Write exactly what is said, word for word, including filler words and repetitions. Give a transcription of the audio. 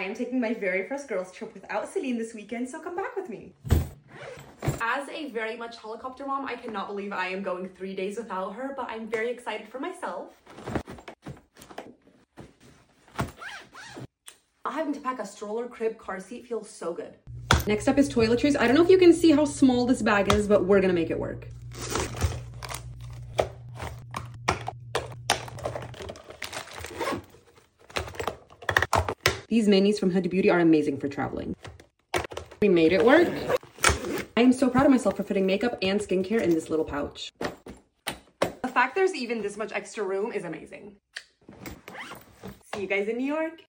am taking my very first girls trip without Celine this weekend, so come back with me. As a very much helicopter mom, I cannot believe I am going three days without her, but I'm very excited for myself. Having to pack a stroller, crib, car seat feels so good. Next up is toiletries. I don't know if you can see how small this bag is, but we're gonna make it work. These minis from Huda Beauty are amazing for traveling. We made it work. I am so proud of myself for fitting makeup and skincare in this little pouch. The fact there's even this much extra room is amazing. See you guys in New York.